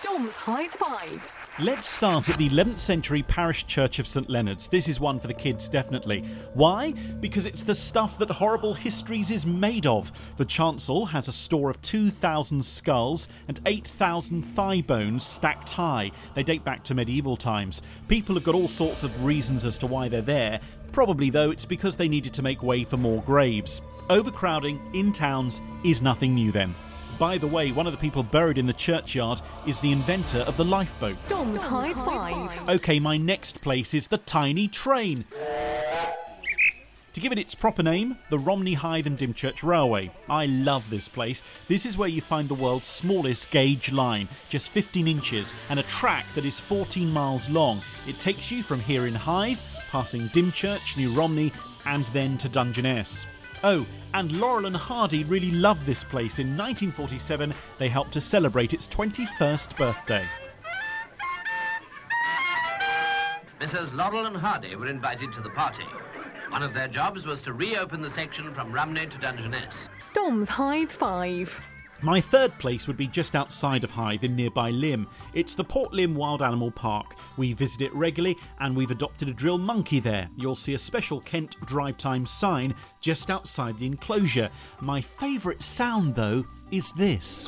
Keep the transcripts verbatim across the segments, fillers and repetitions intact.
Dom's Hyde Five. Let's start at the eleventh century parish church of St Leonard's. This is one for the kids, definitely. Why? Because it's the stuff that Horrible Histories is made of. The chancel has a store of two thousand skulls and eight thousand thigh bones stacked high. They date back to medieval times. People have got all sorts of reasons as to why they're there. Probably, though, it's because they needed to make way for more graves. Overcrowding in towns is nothing new then. By the way, one of the people buried in the churchyard is the inventor of the lifeboat. Dom's Hyde Five. OK, my next place is the Tiny Train. To give it its proper name, the Romney, Hythe and Dymchurch Railway. I love this place. This is where you find the world's smallest gauge line, just fifteen inches, and a track that is fourteen miles long. It takes you from here in Hythe, passing Dymchurch, New Romney, and then to Dungeness. Oh, and Laurel and Hardy really loved this place. In nineteen forty-seven, they helped to celebrate its twenty-first birthday. Missus Laurel and Hardy were invited to the party. One of their jobs was to reopen the section from Romney to Dungeness. Dom's Hyde Five. My third place would be just outside of Hythe in nearby Lymm. It's the Port Lymm Wild Animal Park. We visit it regularly and we've adopted a drill monkey there. You'll see a special Kent drive time sign just outside the enclosure. My favourite sound, though, is this.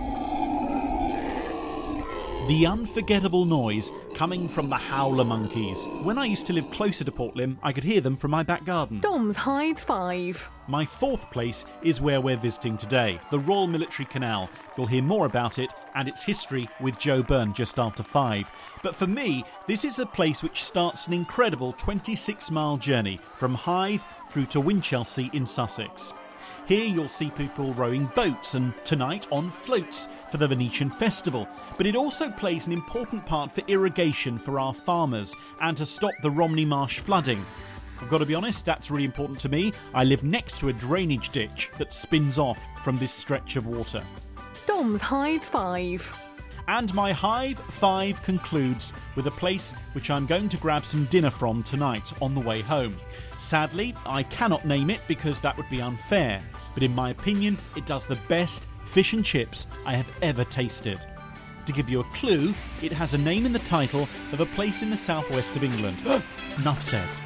The unforgettable noise coming from the howler monkeys. When I used to live closer to Port Lymm, I could hear them from my back garden. Dom's Hyde Five. My fourth place is where we're visiting today, the Royal Military Canal. You'll hear more about it and its history with Joe Byrne just after five. But for me, this is a place which starts an incredible twenty-six mile journey from Hythe through to Winchelsea in Sussex. Here you'll see people rowing boats and tonight on floats for the Venetian Festival. But it also plays an important part for irrigation for our farmers and to stop the Romney Marsh flooding. I've got to be honest, that's really important to me. I live next to a drainage ditch that spins off from this stretch of water. Dom's Hyde Five. And my Hythe Five concludes with a place which I'm going to grab some dinner from tonight on the way home. Sadly, I cannot name it because that would be unfair, but in my opinion, it does the best fish and chips I have ever tasted. To give you a clue, it has a name in the title of a place in the southwest of England. Enough said.